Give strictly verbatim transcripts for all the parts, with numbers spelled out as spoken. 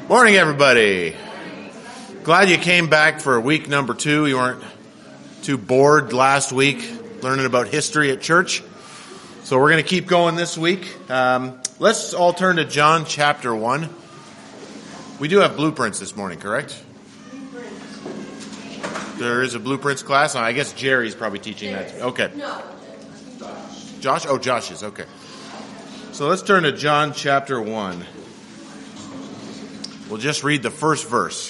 Morning, everybody. Glad you came back for week number two. You weren't too bored last week learning about history at church. So we're going to keep going this week. Um, let's all turn to John chapter one. We do have blueprints this morning, correct? There is a blueprints class. I guess Jerry's probably teaching that. Okay. No. Josh? Oh, Josh is. Okay. So let's turn to John chapter one. We'll just read the first verse.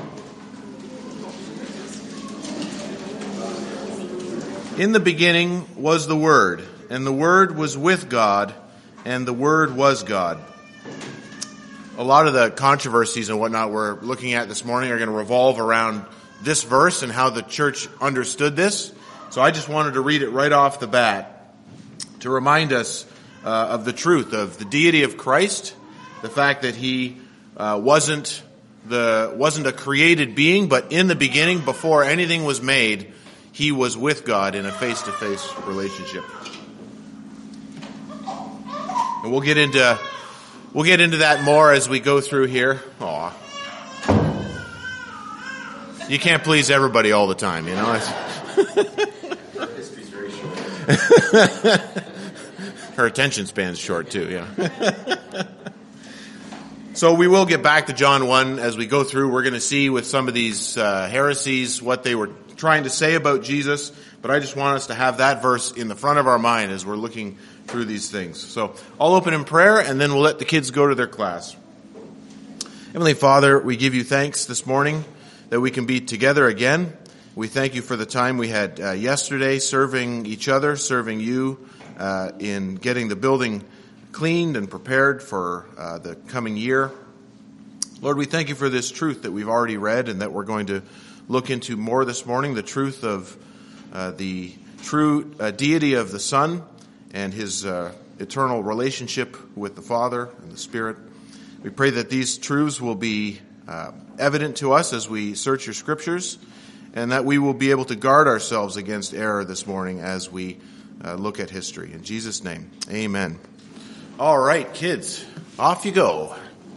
In the beginning was the Word, and the Word was with God, and the Word was God. A lot of the controversies and whatnot we're looking at this morning are going to revolve around this verse and how the church understood this. So I just wanted to read it right off the bat to remind us uh, of the truth of the deity of Christ, the fact that he uh, wasn't the wasn't a created being, but in the beginning, before anything was made, he was with God in a face-to-face relationship. And we'll get into we'll get into that more as we go through here. Aw. You can't please everybody all the time, you know. History's very short. Her attention span's short too, yeah. So we will get back to John one as we go through. We're going to see with some of these uh, heresies what they were trying to say about Jesus, but I just want us to have that verse in the front of our mind as we're looking through these things. So I'll open in prayer, and then we'll let the kids go to their class. Heavenly Father, we give you thanks this morning that we can be together again. We thank you for the time we had uh, yesterday serving each other, serving you uh, in getting the building cleaned and prepared for uh, the coming year. Lord, we thank you for this truth that we've already read and that we're going to look into more this morning, the truth of uh, the true uh, deity of the Son and his uh, eternal relationship with the Father and the Spirit. We pray that these truths will be uh, evident to us as we search your scriptures, and that we will be able to guard ourselves against error this morning as we uh, look at history. In Jesus' name, amen. All right, kids, off you go.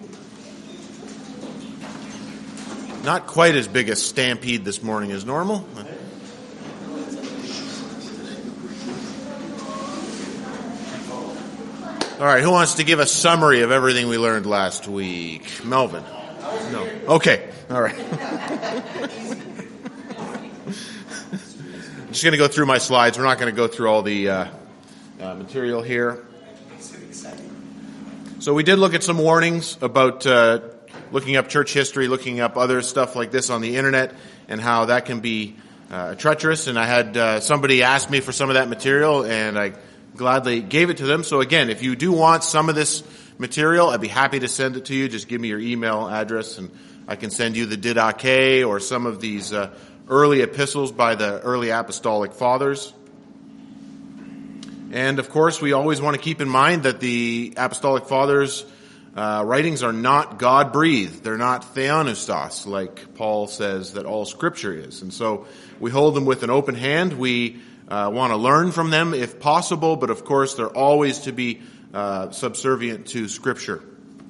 Not quite as big a stampede this morning as normal. All right, who wants to give a summary of everything we learned last week? Melvin? No. Okay, all right. I'm just going to go through my slides. We're not going to go through all the uh, uh, material here. So we did look at some warnings about uh, looking up church history, looking up other stuff like this on the internet, and how that can be uh, treacherous. And I had uh, somebody ask me for some of that material, and I gladly gave it to them. So again, if you do want some of this material, I'd be happy to send it to you. Just give me your email address, and I can send you the Didache or some of these uh, early epistles by the early apostolic fathers. And of course, we always want to keep in mind that the apostolic fathers' uh, writings are not God-breathed. They're not theopneustos, like Paul says that all Scripture is. And so we hold them with an open hand. We uh, want to learn from them if possible, but of course, they're always to be uh, subservient to Scripture.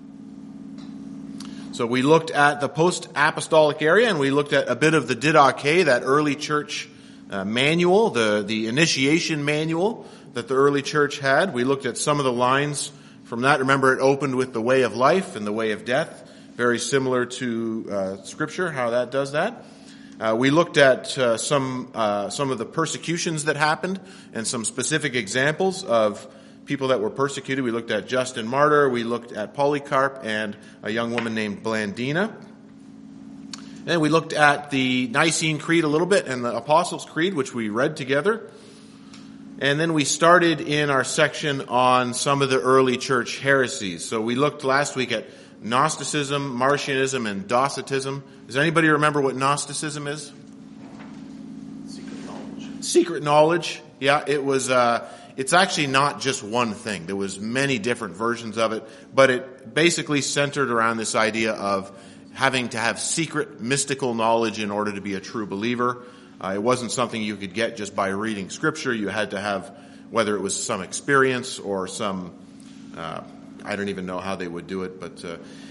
So we looked at the post-apostolic area, and we looked at a bit of the Didache, that early church uh, manual, the, the initiation manual that the early church had. We looked at some of the lines from that. Remember, it opened with the way of life and the way of death, very similar to uh, Scripture, how that does that. Uh, we looked at uh, some uh, some of the persecutions that happened and some specific examples of people that were persecuted. We looked at Justin Martyr. We looked at Polycarp and a young woman named Blandina. And we looked at the Nicene Creed a little bit and the Apostles' Creed, which we read together. And then we started in our section on some of the early church heresies. So we looked last week at Gnosticism, Marcionism, and Docetism. Does anybody remember what Gnosticism is? Secret knowledge. Secret knowledge. Yeah, it was, uh, it's actually not just one thing. There was many different versions of it, but it basically centered around this idea of having to have secret mystical knowledge in order to be a true believer. Uh, it wasn't something you could get just by reading Scripture. You had to have, whether it was some experience or some, uh, I don't even know how they would do it, but uh,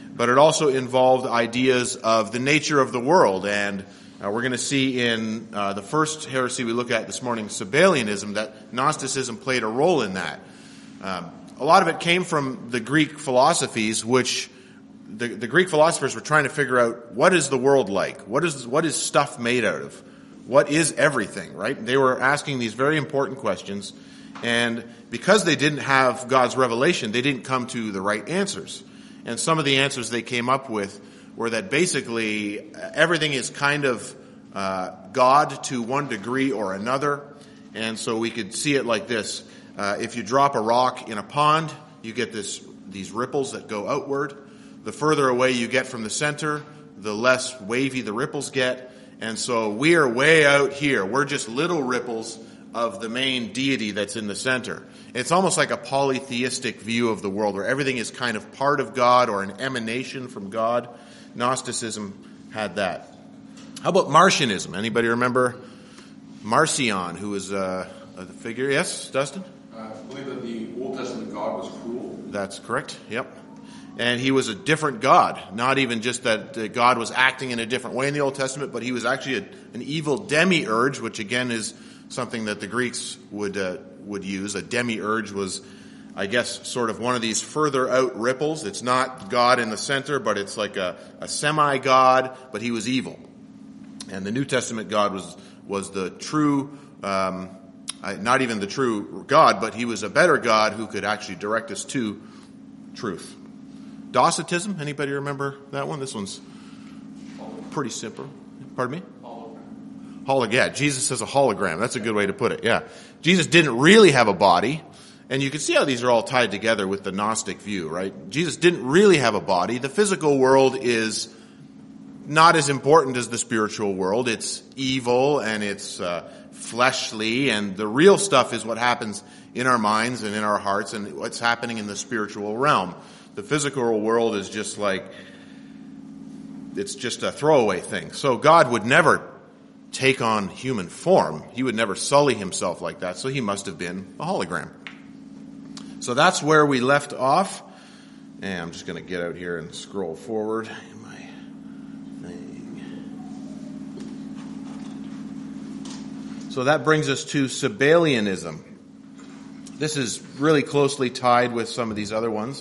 but it also involved ideas of the nature of the world. And uh, we're going to see in uh, the first heresy we look at this morning, Sabellianism, that Gnosticism played a role in that. Um, a lot of it came from the Greek philosophies, which the, the Greek philosophers were trying to figure out, what is the world like? What is what is stuff made out of? What is everything, right? They were asking these very important questions, and because they didn't have God's revelation, they didn't come to the right answers. And some of the answers they came up with were that basically everything is kind of uh, God to one degree or another. And so we could see it like this. Uh, if you drop a rock in a pond, you get this these ripples that go outward. The further away you get from the center, the less wavy the ripples get. And so we are way out here. We're just little ripples of the main deity that's in the center. It's almost like a polytheistic view of the world where everything is kind of part of God or an emanation from God. Gnosticism had that. How about Marcionism? Anybody remember Marcion, who was uh, a figure? Yes, Dustin? Uh, I believe that the Old Testament God was cruel. That's correct, yep. And he was a different God. Not even just that uh, God was acting in a different way in the Old Testament, but he was actually a, an evil demiurge, which again is something that the Greeks would uh, would use. A demiurge was, I guess, sort of one of these further out ripples. It's not God in the center, but it's like a, a semi-God, but he was evil. And the New Testament God was was the true, um, not even the true God, but he was a better God who could actually direct us to truth. Docetism, anybody remember that one? This one's pretty simple. Pardon me? Hologram. Hologram. Yeah, Jesus is a hologram. That's a good way to put it. Yeah. Jesus didn't really have a body. And you can see how these are all tied together with the Gnostic view, right? Jesus didn't really have a body. The physical world is not as important as the spiritual world. It's evil and it's uh, fleshly, and the real stuff is what happens in our minds and in our hearts and what's happening in the spiritual realm. The physical world is just like, it's just a throwaway thing. So God would never take on human form. He would never sully himself like that. So he must have been a hologram. So that's where we left off. And I'm just going to get out here and scroll forward in my thing. So that brings us to Sabellianism. This is really closely tied with some of these other ones.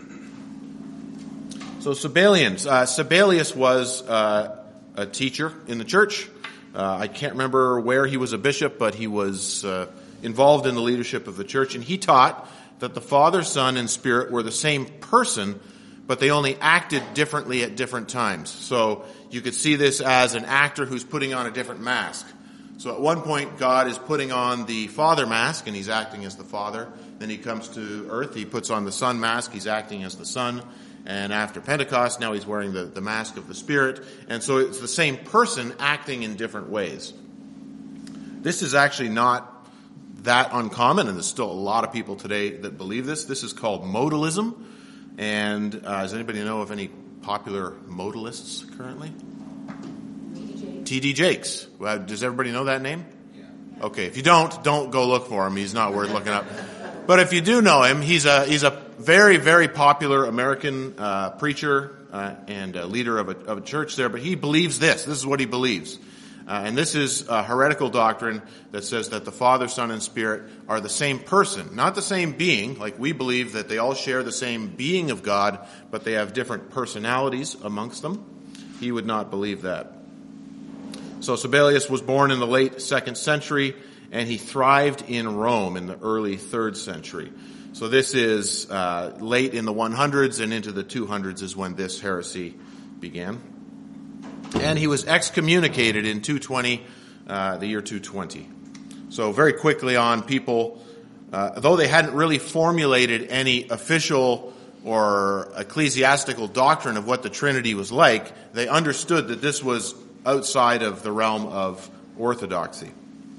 So Sabellians, uh, Sabellius was uh, a teacher in the church. Uh, I can't remember where he was a bishop, but he was uh, involved in the leadership of the church, and he taught that the Father, Son, and Spirit were the same person, but they only acted differently at different times. So you could see this as an actor who's putting on a different mask. So at one point, God is putting on the Father mask, and he's acting as the Father. Then he comes to earth, he puts on the Son mask, he's acting as the Son. And after Pentecost, now he's wearing the, the mask of the Spirit. And so it's the same person acting in different ways. This is actually not that uncommon, and there's still a lot of people today that believe this. This is called modalism. And uh, does anybody know of any popular modalists currently? T D Jakes. Well, does everybody know that name? Yeah. Okay, if you don't, don't go look for him. He's not worth looking up. But if you do know him, he's a he's a very, very popular American uh, preacher uh, and a leader of a, of a church there. But he believes this. This is what he believes. Uh, and this is a heretical doctrine that says that the Father, Son, and Spirit are the same person. Not the same being, like we believe that they all share the same being of God, but they have different personalities amongst them. He would not believe that. So Sabellius was born in the late second century, and he thrived in Rome in the early third century. So this is uh, late in the hundreds and into the two hundreds is when this heresy began. And he was excommunicated in two twenty, uh, the year two twenty. So very quickly on, people, uh, though they hadn't really formulated any official or ecclesiastical doctrine of what the Trinity was like, they understood that this was outside of the realm of orthodoxy.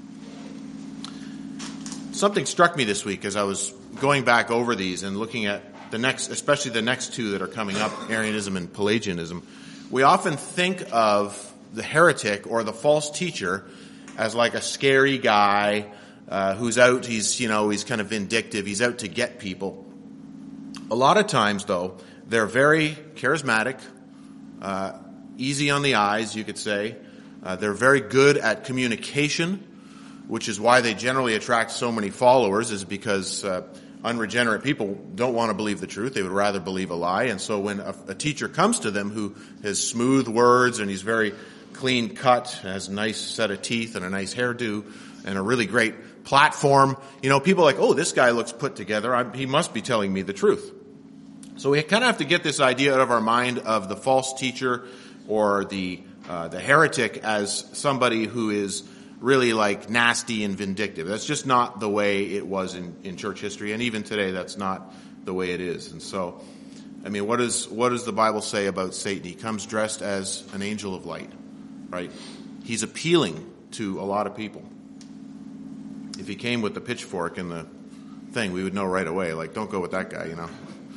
Something struck me this week as I was going back over these and looking at the next, especially the next two that are coming up, Arianism and Pelagianism. We often think of the heretic or the false teacher as like a scary guy uh, who's out, he's, you know, he's kind of vindictive, he's out to get people. A lot of times, though, They're very charismatic, uh, easy on the eyes, you could say. Uh, they're very good at communication, which is why they generally attract so many followers, is because uh, unregenerate people don't want to believe the truth. They would rather believe a lie. And so when a, a teacher comes to them who has smooth words and he's very clean cut, has a nice set of teeth and a nice hairdo and a really great platform, you know, people are like, oh, this guy looks put together. I, he must be telling me the truth. So we kind of have to get this idea out of our mind of the false teacher or the uh, the heretic as somebody who is really like nasty and vindictive. That's just not the way it was in, in church history, and even today that's not the way it is. And so, I mean, what does what does the Bible say about Satan? He comes dressed as an angel of light, right? He's appealing to a lot of people. If he came with the pitchfork and the thing, we would know right away, like, don't go with that guy, you know.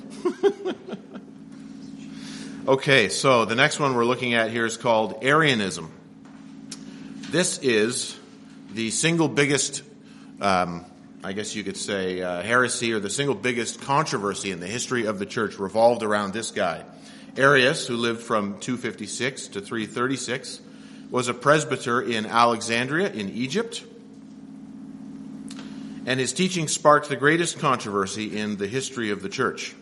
Okay, so the next one we're looking at here is called Arianism. This is the single biggest, um, I guess you could say, uh, heresy, or the single biggest controversy in the history of the church revolved around this guy. Arius, who lived from two fifty-six to three thirty-six, was a presbyter in Alexandria in Egypt. And his teaching sparked the greatest controversy in the history of the church.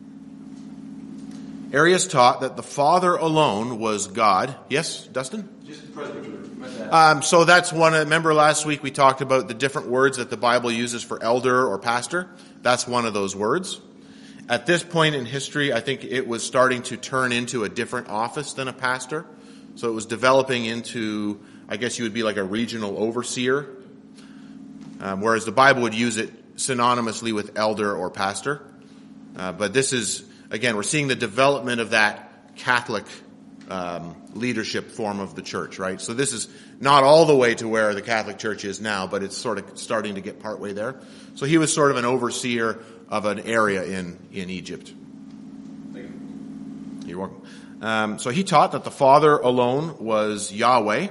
Arius taught that the Father alone was God. Yes, Dustin? Just presbyter. Um, so that's one. Remember last week we talked about the different words that the Bible uses for elder or pastor? That's one of those words. At this point in history, I think it was starting to turn into a different office than a pastor. So it was developing into, I guess you would be like a regional overseer. Um, whereas the Bible would use it synonymously with elder or pastor. Uh, but this is, again, we're seeing the development of that Catholic um, leadership form of the church, right? So this is not all the way to where the Catholic Church is now, but it's sort of starting to get partway there. So he was sort of an overseer of an area in, in Egypt. Thank you. You're welcome. Um, so he taught that the Father alone was Yahweh.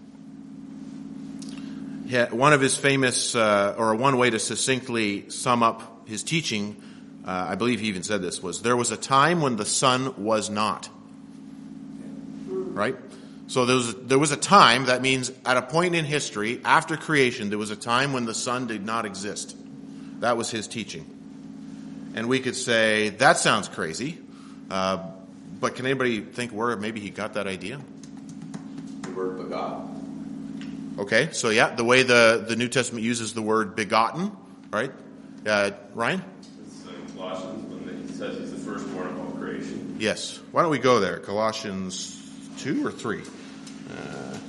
One of his famous, uh, or one way to succinctly sum up his teaching, uh, I believe he even said this, was there was a time when the Son was not. Right? So there was, there was a time, that means at a point in history, after creation, there was a time when the Son did not exist. That was his teaching. And we could say, that sounds crazy, uh, but can anybody think where maybe he got that idea? The word begot. Okay, so yeah, the way the, the New Testament uses the word begotten, right? Uh, Ryan? It's in Colossians when it says he's the firstborn of all creation. Yes. Why don't we go there? Colossians two or three? Uh,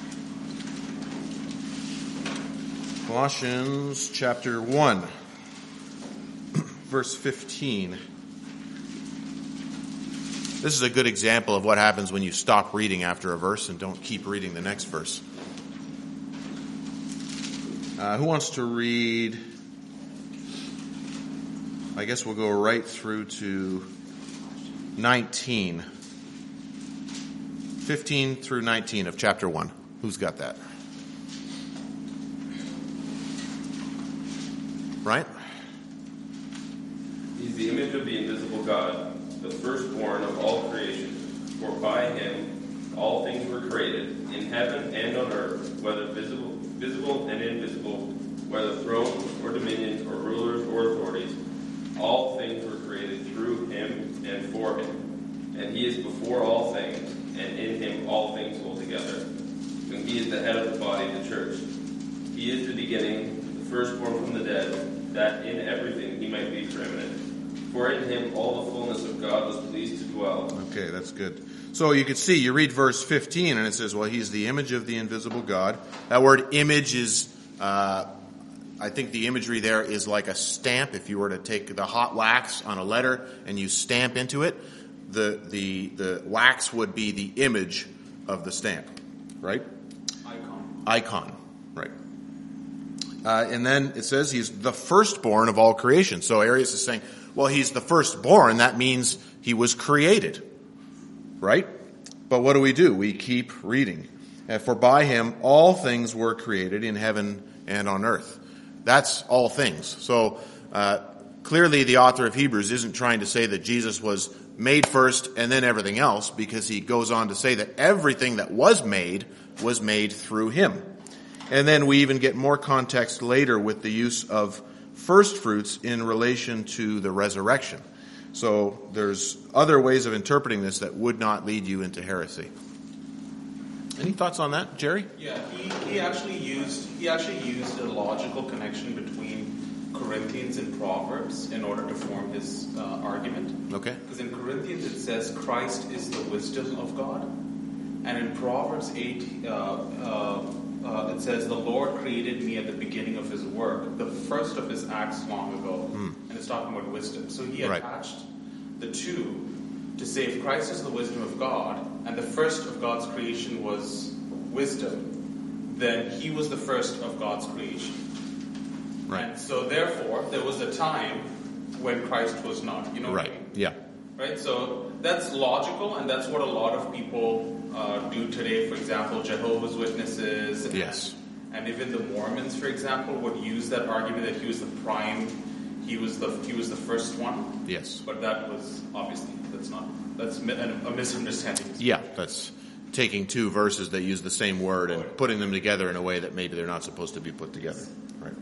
Colossians chapter one, verse fifteen. This is a good example of what happens when you stop reading after a verse and don't keep reading the next verse. Uh, who wants to read? I guess we'll go right through to nineteen. fifteen through nineteen of chapter one. Who's got that? Right? He's the image of the invisible God, the firstborn of all creation. For by him all things were created, in heaven and on earth, whether visible, visible and invisible, whether thrones or dominions or rulers or authorities. All things were created through him and for him. And he is before all things, and in him all things hold together. And he is the head of the body, the church. He is the beginning, the firstborn from the dead, that in everything he might be preeminent. For in him all the fullness of God was pleased to dwell. Okay, that's good. So you can see, you read verse fifteen, and it says, well, he's the image of the invisible God. That word image is, uh, I think the imagery there is like a stamp. If you were to take the hot wax on a letter and you stamp into it, the the the wax would be the image of the stamp, right? Icon. Icon, right. Uh, and then it says he's the firstborn of all creation. So Arius is saying, well, he's the firstborn. That means he was created, right? But what do we do? We keep reading. And for by him all things were created in heaven and on earth. That's all things. So uh, clearly the author of Hebrews isn't trying to say that Jesus was made first and then everything else, because he goes on to say that everything that was made was made through him. And then we even get more context later with the use of first fruits in relation to the resurrection. So there's other ways of interpreting this that would not lead you into heresy. Any thoughts on that, Jerry? Yeah, he, he actually used he actually used a logical connection between Corinthians and Proverbs in order to form his uh, argument. Okay. Because in Corinthians it says Christ is the wisdom of God, and in Proverbs eight uh, uh, uh, it says the Lord created me at the beginning of His work, the first of His acts long ago, mm. and it's talking about wisdom. So he right. attached the two to say if Christ is the wisdom of God, and the first of God's creation was wisdom, then he was the first of God's creation. Right. And so therefore, there was a time when Christ was not. You know right. what I mean? Yeah. Right? So that's logical, and that's what a lot of people uh, do today. For example, Jehovah's Witnesses. And, yes. And even the Mormons, for example, would use that argument that he was the prime, he was the he was the first one. Yes. But that was obviously that's not that's a misunderstanding. Yeah, that's taking two verses that use the same word and putting them together in a way that maybe they're not supposed to be put together. Right.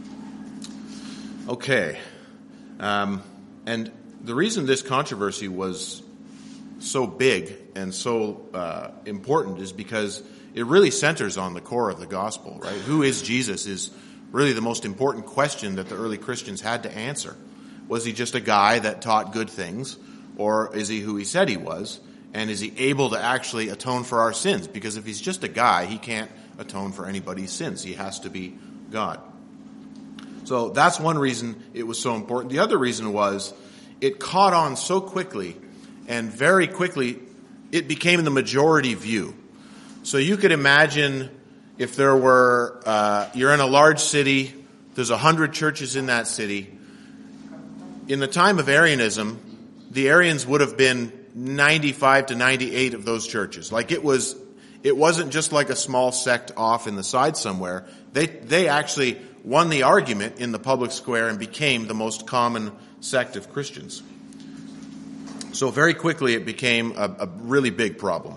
Okay. Um, and the reason this controversy was so big and so uh, important is because it really centers on the core of the gospel, right? Who is Jesus is really the most important question that the early Christians had to answer. Was he just a guy that taught good things, or is he who he said he was? And is he able to actually atone for our sins? Because if he's just a guy, he can't atone for anybody's sins. He has to be God. So that's one reason it was so important. The other reason was it caught on so quickly, and very quickly it became the majority view. So you could imagine if there were, uh, you're in a large city, there's a hundred churches in that city. In the time of Arianism, the Arians would have been ninety-five to ninety-eight of those churches. Like it was, it wasn't just like a small sect off in the side somewhere. They, they actually won the argument in the public square and became the most common sect of Christians. So very quickly it became a, a really big problem.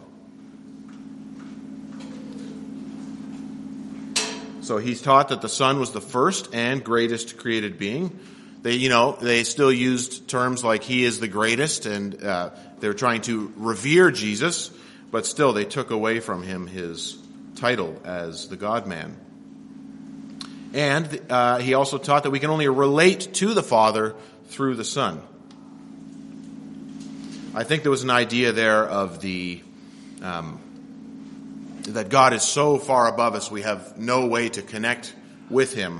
So he's taught that the Son was the first and greatest created being. They, you know, they still used terms like he is the greatest, and uh, they were trying to revere Jesus, but still they took away from him his title as the God-man. And uh, he also taught that we can only relate to the Father through the Son. I think there was an idea there of the um, that God is so far above us we have no way to connect with him.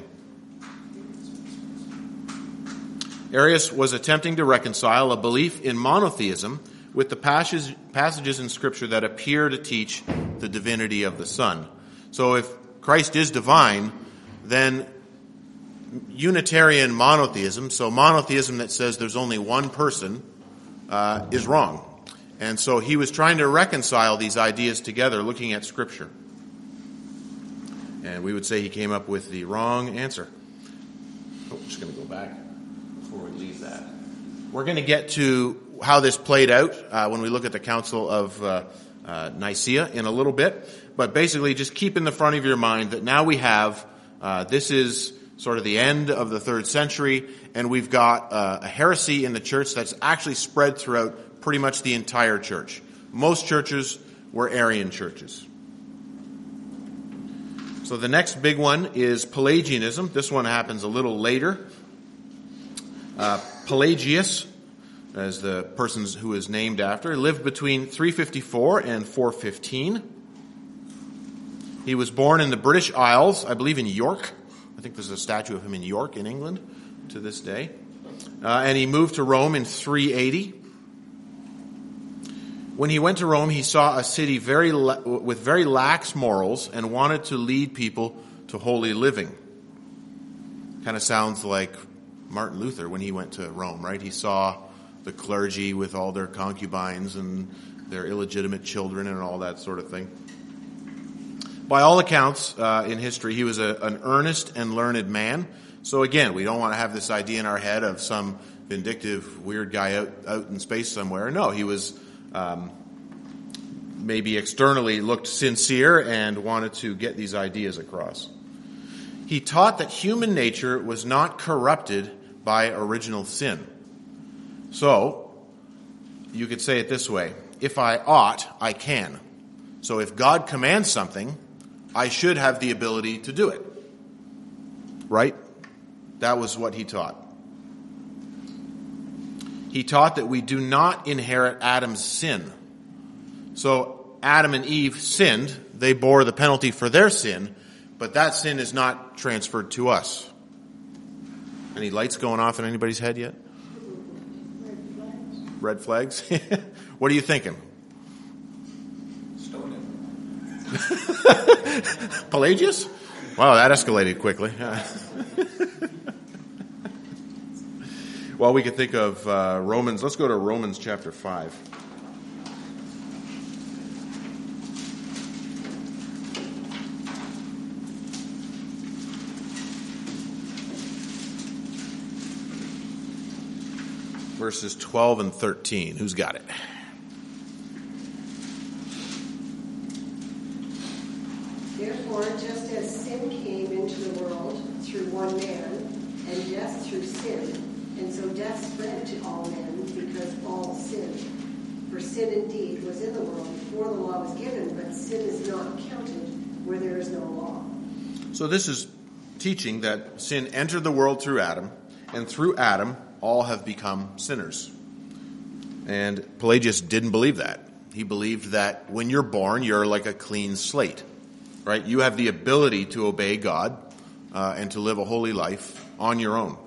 Arius was attempting to reconcile a belief in monotheism with the passages, passages in Scripture that appear to teach the divinity of the Son. So if Christ is divine, then Unitarian monotheism, so monotheism that says there's only one person, uh, is wrong. And so he was trying to reconcile these ideas together, looking at Scripture. And we would say he came up with the wrong answer. Oh, I'm just going to go back before we leave that. We're going to get to how this played out uh, when we look at the Council of uh, uh, Nicaea in a little bit. But basically, just keep in the front of your mind that now we have, uh, this is sort of the end of the third century, and we've got uh, a heresy in the church that's actually spread throughout pretty much the entire church. Most churches were Arian churches. So the next big one is Pelagianism. This one happens a little later. Uh, Pelagius, as the person who is named after, lived between three fifty-four and four fifteen. He was born in the British Isles, I believe in York. I think there's a statue of him in York in England to this day. Uh, and he moved to Rome in three eighty. When he went to Rome, he saw a city very la- with very lax morals and wanted to lead people to holy living. Kind of sounds like Martin Luther when he went to Rome, right? He saw the clergy with all their concubines and their illegitimate children and all that sort of thing. By all accounts uh, in history, he was a, an earnest and learned man. So again, we don't want to have this idea in our head of some vindictive, weird guy out, out in space somewhere. No, he was um, maybe externally looked sincere and wanted to get these ideas across. He taught that human nature was not corrupted by original sin. So, you could say it this way: if I ought, I can. So if God commands something, I should have the ability to do it. Right? That was what he taught. He taught that we do not inherit Adam's sin. So Adam and Eve sinned. They bore the penalty for their sin, but that sin is not transferred to us. Any lights going off in anybody's head yet? Red flags. Red flags? What are you thinking? Stone him. Pelagius? Wow, that escalated quickly. Well, we could think of uh, Romans. Let's go to Romans chapter five. Verses twelve and thirteen. Who's got it? Therefore, just as sin came into the world through one man, and death through sin, and so death spread to all men because all sinned. For sin indeed was in the world before the law was given, but sin is not counted where there is no law. So this is teaching that sin entered the world through Adam, and through Adam, all have become sinners. And Pelagius didn't believe that. He believed that when you're born, you're like a clean slate, right? You have the ability to obey God uh, and to live a holy life on your own.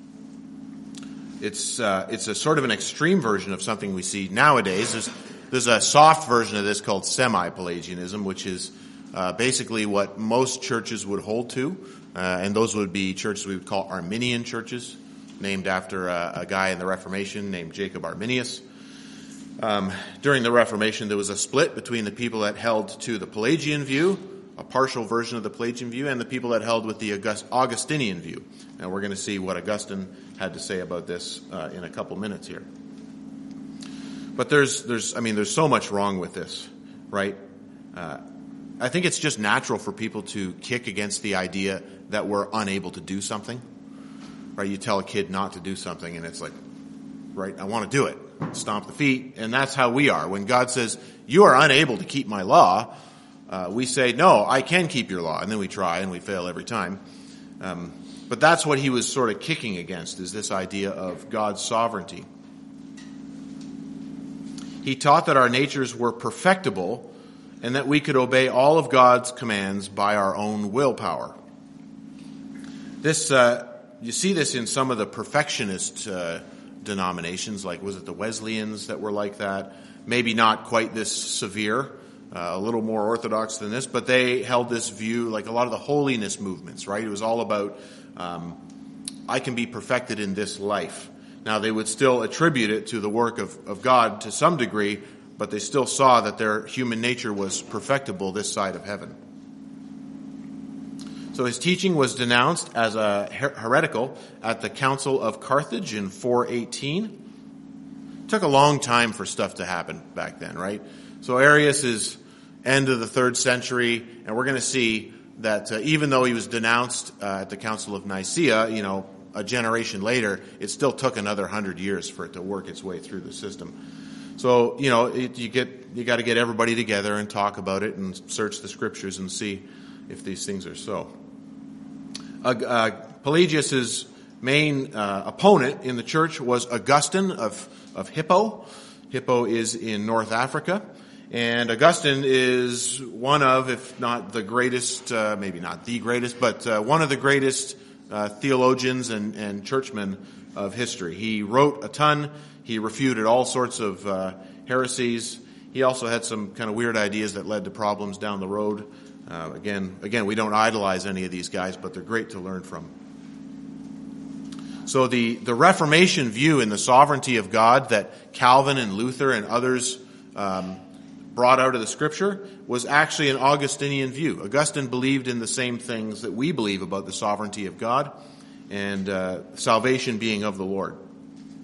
It's uh, it's a sort of an extreme version of something we see nowadays. There's, there's a soft version of this called semi-Pelagianism, which is uh, basically what most churches would hold to, uh, and those would be churches we would call Arminian churches, named after a, a guy in the Reformation named Jacob Arminius. Um, during the Reformation, there was a split between the people that held to the Pelagian view, a partial version of the Pelagian view, and the people that held with the August- Augustinian view. And we're going to see what Augustine had to say about this uh, in a couple minutes here. But there's, there's, I mean, there's so much wrong with this, right? Uh, I think it's just natural for people to kick against the idea that we're unable to do something. Right, you tell a kid not to do something and it's like, right, I want to do it. Stomp the feet. And that's how we are. When God says, you are unable to keep my law, uh, we say, no, I can keep your law. And then we try and we fail every time. Um, but that's what he was sort of kicking against, is this idea of God's sovereignty. He taught that our natures were perfectible and that we could obey all of God's commands by our own willpower. This, uh, You see this in some of the perfectionist uh, denominations, like was it the Wesleyans that were like that? Maybe not quite this severe, uh, a little more orthodox than this, but they held this view, like a lot of the holiness movements, right? It was all about, um, I can be perfected in this life. Now, they would still attribute it to the work of, of God to some degree, but they still saw that their human nature was perfectible this side of heaven. So his teaching was denounced as a her- heretical at the Council of Carthage in four eighteen. It took a long time for stuff to happen back then, right? So Arius is end of the third century, and we're going to see that uh, even though he was denounced uh, at the Council of Nicaea, you know, a generation later, it still took another hundred years for it to work its way through the system. So, you know, it, you get you got to get everybody together and talk about it and search the scriptures and see if these things are so. Uh, uh, Pelagius's main uh, opponent in the church was Augustine of, of Hippo. Hippo is in North Africa. And Augustine is one of, if not the greatest, uh, maybe not the greatest, but uh, one of the greatest uh, theologians and, and churchmen of history. He wrote a ton. He refuted all sorts of uh, heresies. He also had some kind of weird ideas that led to problems down the road. Uh, again, again, we don't idolize any of these guys, but they're great to learn from. So the, the Reformation view in the sovereignty of God that Calvin and Luther and others um, brought out of the Scripture was actually an Augustinian view. Augustine believed in the same things that we believe about the sovereignty of God and uh, salvation being of the Lord.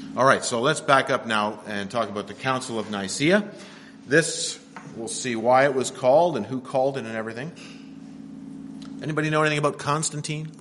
All right, so let's back up now and talk about the Council of Nicaea. This, we'll see why it was called and who called it and everything. Anybody know anything about Constantine?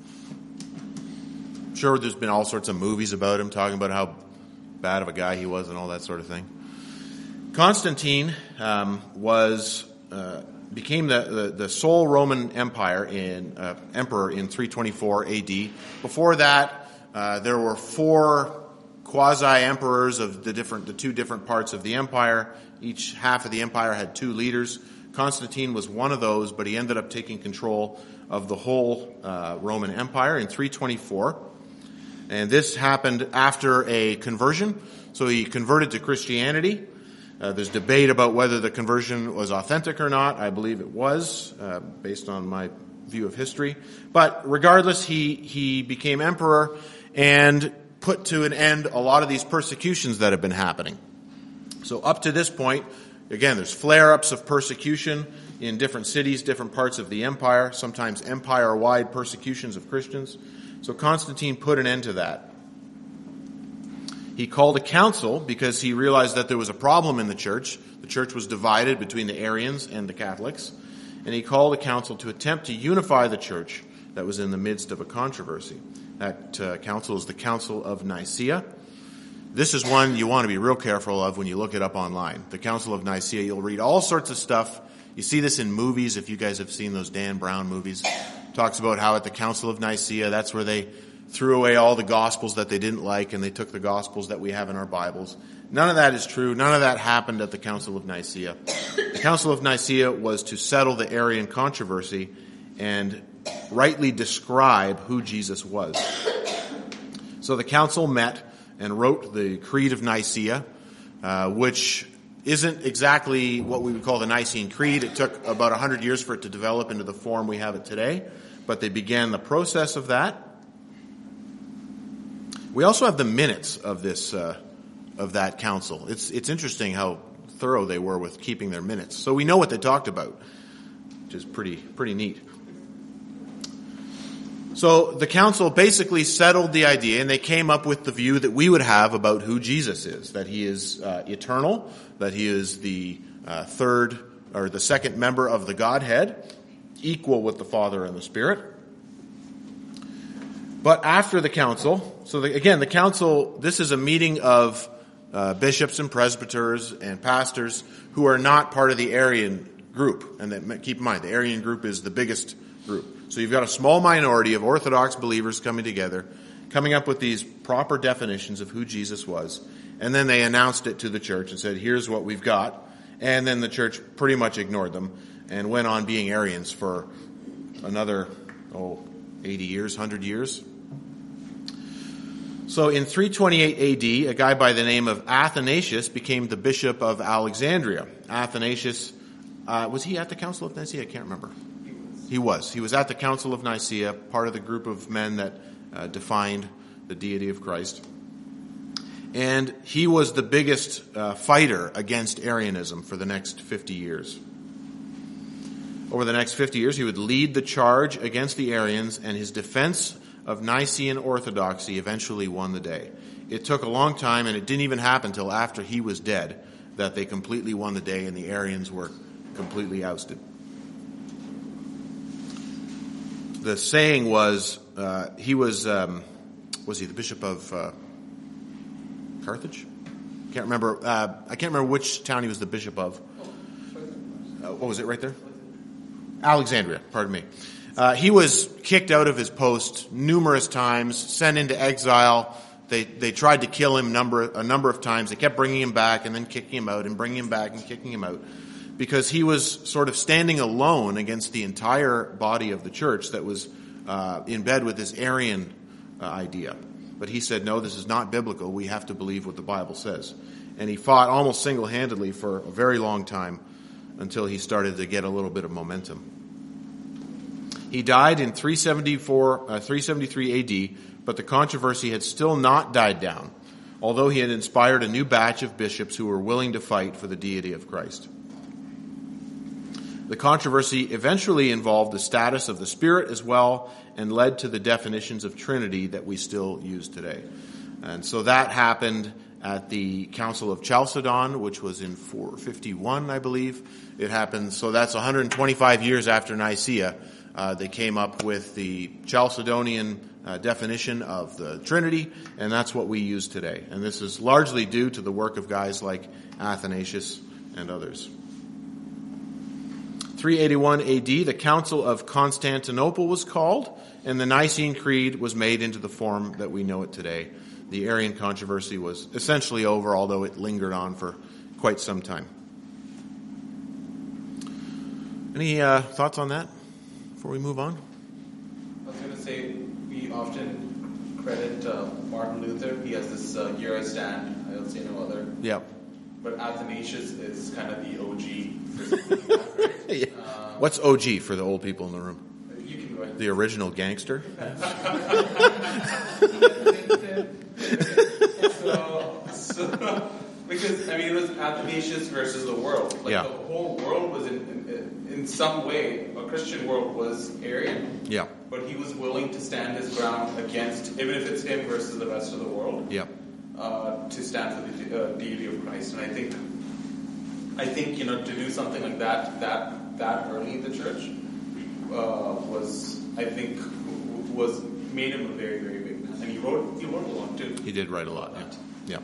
I'm sure there's been all sorts of movies about him, talking about how bad of a guy he was and all that sort of thing. Constantine um, was uh, became the, the, the sole Roman Empire in uh, emperor in three twenty-four A D. Before that, uh, there were four quasi-emperors of the different, the two different parts of the empire. Each half of the empire had two leaders. Constantine was one of those, but he ended up taking control of the whole uh, Roman Empire in three twenty-four. And this happened after a conversion. So he converted to Christianity. Uh, there's debate about whether the conversion was authentic or not. I believe it was, uh, based on my view of history. But regardless, he, he became emperor and put to an end a lot of these persecutions that have been happening. So up to this point, again, there's flare-ups of persecution in different cities, different parts of the empire, sometimes empire-wide persecutions of Christians. So Constantine put an end to that. He called a council because he realized that there was a problem in the church. The church was divided between the Arians and the Catholics. And he called a council to attempt to unify the church that was in the midst of a controversy. That uh, council is the Council of Nicaea. This is one you want to be real careful of when you look it up online. The Council of Nicaea, you'll read all sorts of stuff. You see this in movies, if you guys have seen those Dan Brown movies. Talks about how at the Council of Nicaea, that's where they threw away all the Gospels that they didn't like, and they took the Gospels that we have in our Bibles. None of that is true. None of that happened at the Council of Nicaea. The Council of Nicaea was to settle the Arian controversy and rightly describe who Jesus was. So the council met and wrote the Creed of Nicaea, uh, which isn't exactly what we would call the Nicene Creed. It took about one hundred years for it to develop into the form we have it today, but they began the process of that. We also have the minutes of this, uh, of that council. It's, it's interesting how thorough they were with keeping their minutes. So we know what they talked about, which is pretty, pretty neat. So the council basically settled the idea, and they came up with the view that we would have about who Jesus is, that he is uh, eternal, that he is the uh, third or the second member of the Godhead, equal with the Father and the Spirit. But after the council, so the, again, the council, this is a meeting of uh, bishops and presbyters and pastors who are not part of the Arian group. And that, keep in mind, the Arian group is the biggest group. So you've got a small minority of Orthodox believers coming together, coming up with these proper definitions of who Jesus was. And then they announced it to the church and said, here's what we've got. And then the church pretty much ignored them and went on being Arians for another, oh, eighty years, one hundred years. So in three twenty-eight A D, a guy by the name of Athanasius became the bishop of Alexandria. Athanasius, uh, was he at the Council of Nicaea? I can't remember. He was. He was at the Council of Nicaea, part of the group of men that uh, defined the deity of Christ. And he was the biggest uh, fighter against Arianism for the next fifty years. Over the next fifty years, he would lead the charge against the Arians, and his defense of Nicene orthodoxy eventually won the day. It took a long time, and it didn't even happen until after he was dead that they completely won the day and the Arians were completely ousted. The saying was, uh, he was, um, was he the bishop of uh, Carthage? Can't remember. Uh, I can't remember which town he was the bishop of. Uh, what was it right there? Alexandria, pardon me. Uh, he was kicked out of his post numerous times, sent into exile. They they tried to kill him number a number of times. They kept bringing him back and then kicking him out and bringing him back and kicking him out, because he was sort of standing alone against the entire body of the church that was uh, in bed with this Arian uh, idea. But he said, no, this is not biblical. We have to believe what the Bible says. And he fought almost single-handedly for a very long time until he started to get a little bit of momentum. He died in three seventy-four, uh, three seventy-three A D, but the controversy had still not died down, although he had inspired a new batch of bishops who were willing to fight for the deity of Christ. The controversy eventually involved the status of the Spirit as well, and led to the definitions of Trinity that we still use today. And so that happened at the Council of Chalcedon, which was in four fifty-one, I believe. It happened, so that's one hundred twenty-five years after Nicaea. Uh, they came up with the Chalcedonian uh, definition of the Trinity, and that's what we use today. And this is largely due to the work of guys like Athanasius and others. three eighty-one A D, the Council of Constantinople was called, and the Nicene Creed was made into the form that we know it today. The Arian controversy was essentially over, although it lingered on for quite some time. Any uh, thoughts on that before we move on? I was going to say, we often credit uh, Martin Luther. He has this uh, Here I Stand, I don't see no other. Yeah. But Athanasius is kind of the O G. yeah. uh, What's O G for the old people in the room? You can go ahead. The original gangster? so, so, because, I mean, it was Athanasius versus the world. Like, yeah. the whole world was, in, in, in some way, a Christian world was Arian. Yeah. But he was willing to stand his ground against, even if it's him versus the rest of the world. Yeah. Uh, to stand for the de- uh, deity of Christ. And I think, I think, you know, to do something like that, that, that early in the church, uh, was, I think, was, made him a very, very big man. And he wrote, he wrote a lot too. He did write a lot, yeah. Yeah.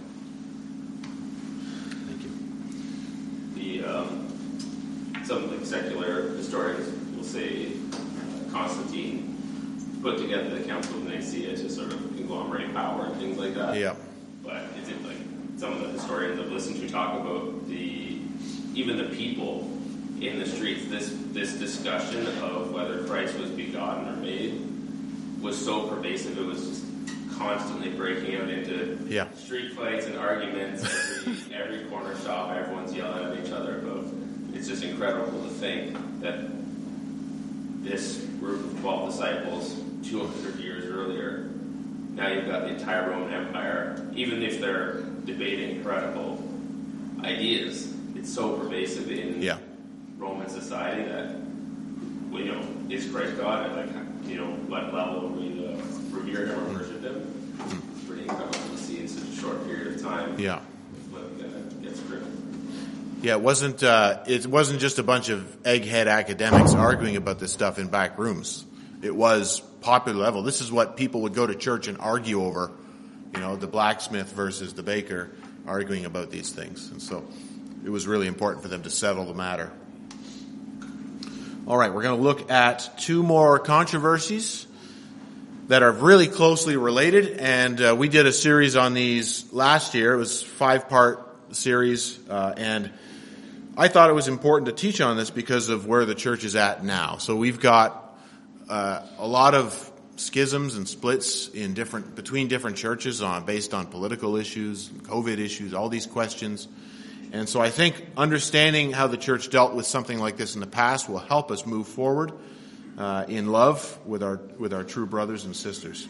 Thank you. The, um, some like secular historians will say uh, Constantine put together the Council of Nicaea to sort of conglomerate power and things like that. Yeah. But it's like some of the historians I've listened to talk about the even the people in the streets. This this discussion of whether Christ was begotten or made was so pervasive. It was just constantly breaking out into yeah. street fights and arguments. Every, every corner shop, everyone's yelling at each other about. It's just incredible to think that this group of twelve disciples, two hundred years earlier. Now you've got the entire Roman Empire, even if they're debating heretical ideas, it's so pervasive in yeah. Roman society that, you know, is Christ God? At like, you know, what level would we uh, revere him or worship him? It's pretty incredible to see in such a short period of time. Yeah. What uh, gets through. Yeah, it wasn't, uh, it wasn't just a bunch of egghead academics arguing about this stuff in back rooms. It was popular level. This is what people would go to church and argue over, you know, the blacksmith versus the baker arguing about these things. And so it was really important for them to settle the matter. All right, we're going to look at two more controversies that are really closely related. And uh, we did a series on these last year. It was a five-part series. Uh, and I thought it was important to teach on this because of where the church is at now. So we've got Uh, a lot of schisms and splits in different between different churches on based on political issues, COVID issues, all these questions. And so I think understanding how the church dealt with something like this in the past will help us move forward uh, in love with our with our true brothers and sisters.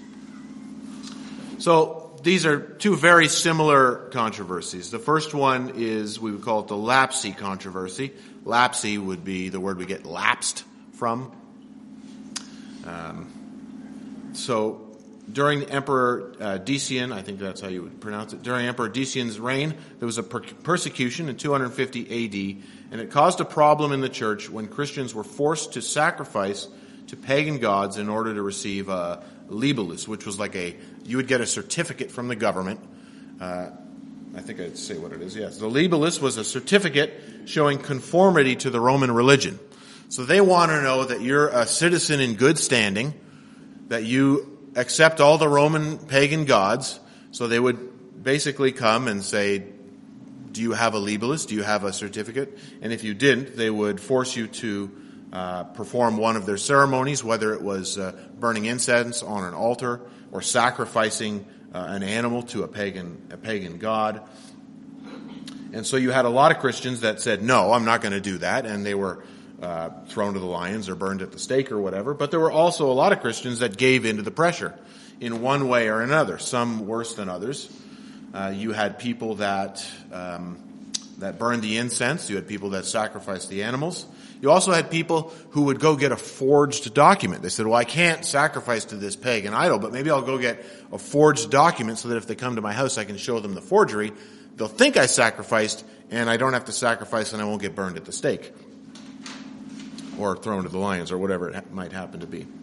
So these are two very similar controversies. The first one is, we would call it the lapsy controversy. Lapsy would be the word we get lapsed from. Um, so during the Emperor uh, Decian, I think that's how you would pronounce it, during Emperor Decian's reign, there was a per- persecution in two hundred fifty A D, and it caused a problem in the church when Christians were forced to sacrifice to pagan gods in order to receive a libellus, which was like a, you would get a certificate from the government. Uh, I think I'd say what it is, yes. The libellus was a certificate showing conformity to the Roman religion. So they want to know that you're a citizen in good standing, that you accept all the Roman pagan gods. So they would basically come and say, do you have a libellus? Do you have a certificate? And if you didn't, they would force you to uh, perform one of their ceremonies, whether it was uh, burning incense on an altar or sacrificing uh, an animal to a pagan, a pagan god. And so you had a lot of Christians that said, no, I'm not going to do that. And they were Uh, thrown to the lions or burned at the stake or whatever. But there were also a lot of Christians that gave into the pressure in one way or another, some worse than others. Uh, you had people that um, that burned the incense. You had people that sacrificed the animals. You also had people who would go get a forged document. They said, well, I can't sacrifice to this pagan idol, but maybe I'll go get a forged document so that if they come to my house, I can show them the forgery. They'll think I sacrificed, and I don't have to sacrifice, and I won't get burned at the stake or thrown to the lions or whatever it ha- might happen to be.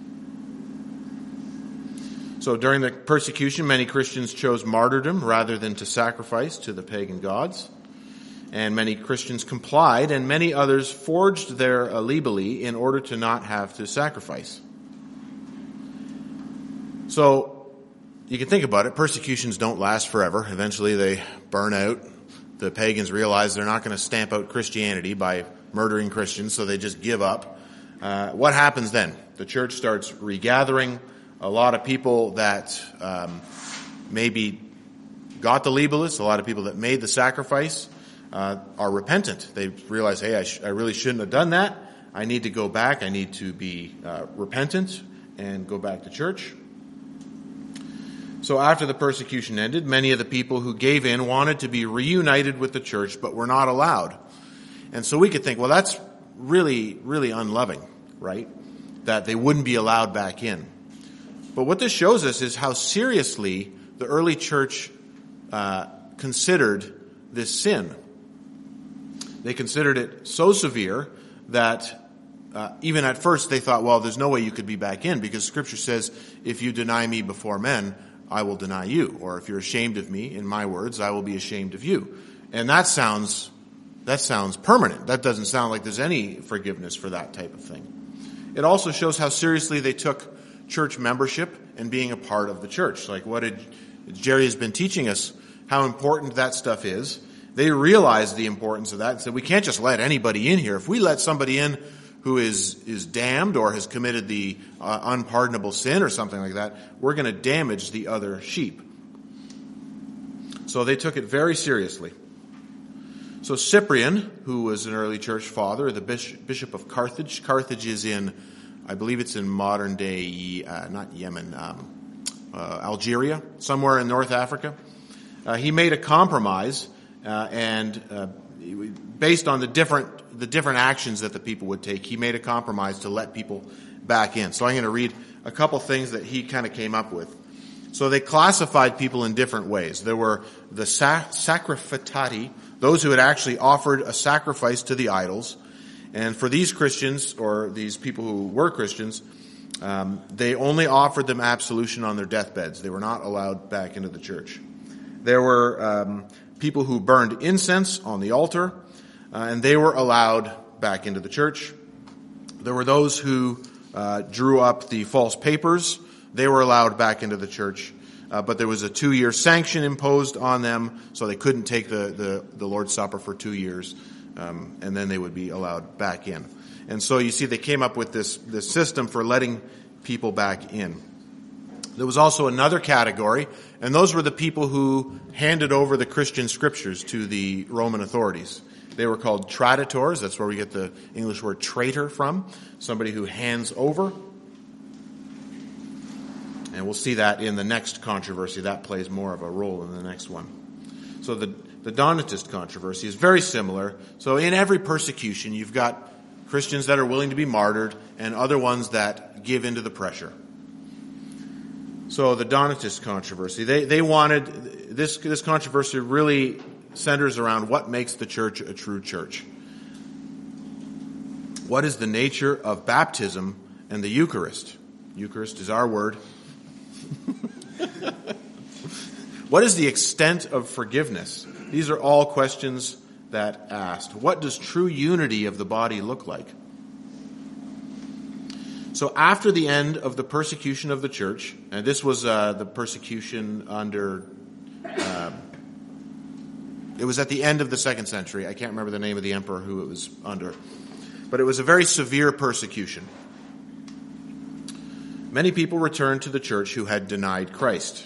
So during the persecution, many Christians chose martyrdom rather than to sacrifice to the pagan gods. And many Christians complied, and many others forged their uh, libelli in order to not have to sacrifice. So you can think about it. Persecutions don't last forever. Eventually they burn out. The pagans realize they're not going to stamp out Christianity by murdering Christians, so they just give up. Uh, what happens then? The church starts regathering. A lot of people that um, maybe got the libellis, a lot of people that made the sacrifice, uh, are repentant. They realize, hey, I, sh- I really shouldn't have done that. I need to go back. I need to be uh, repentant and go back to church. So after the persecution ended, many of the people who gave in wanted to be reunited with the church, but were not allowed. And so we could think, well, that's really, really unloving, right? That they wouldn't be allowed back in. But what this shows us is how seriously the early church uh, considered this sin. They considered it so severe that uh, even at first they thought, well, there's no way you could be back in, because Scripture says, if you deny me before men, I will deny you. Or if you're ashamed of me, in my words, I will be ashamed of you. And that sounds that sounds permanent. That doesn't sound like there's any forgiveness for that type of thing. It also shows how seriously they took church membership and being a part of the church. Like what did Jerry has been teaching us, how important that stuff is. They realized the importance of that and said, we can't just let anybody in here. If we let somebody in who is is damned or has committed the uh, unpardonable sin or something like that, we're going to damage the other sheep. So they took it very seriously. So Cyprian, who was an early church father, the bishop, bishop of Carthage. Carthage is in, I believe it's in modern day, uh, not Yemen, um, uh, Algeria, somewhere in North Africa. Uh, he made a compromise, uh, and uh, based on the different the different actions that the people would take, he made a compromise to let people back in. So I'm going to read a couple things that he kind of came up with. So they classified people in different ways. There were the sac- sacrificati, those who had actually offered a sacrifice to the idols. And for these Christians, or these people who were Christians, um, they only offered them absolution on their deathbeds. They were not allowed back into the church. There were um, people who burned incense on the altar, uh, and they were allowed back into the church. There were those who uh, drew up the false papers. They were allowed back into the church. Uh, but there was a two-year sanction imposed on them, so they couldn't take the, the, the Lord's Supper for two years, um, and then they would be allowed back in. And so you see they came up with this, this system for letting people back in. There was also another category, and those were the people who handed over the Christian scriptures to the Roman authorities. They were called traditors. That's where we get the English word traitor from, somebody who hands over. And we'll see that in the next controversy. That plays more of a role in the next one. So the, the Donatist controversy is very similar. So in every persecution, you've got Christians that are willing to be martyred and other ones that give into the pressure. So the Donatist controversy, they, they wanted, this, this controversy really centers around what makes the church a true church. What is the nature of baptism and the Eucharist? Eucharist is our word. What is the extent of forgiveness? These are all questions that asked. What does true unity of the body look like? So after the end of the persecution of the church, and this was uh, the persecution under, uh, it was at the end of the second century. I can't remember the name of the emperor who it was under. But it was a very severe persecution. Many people returned to the church who had denied Christ.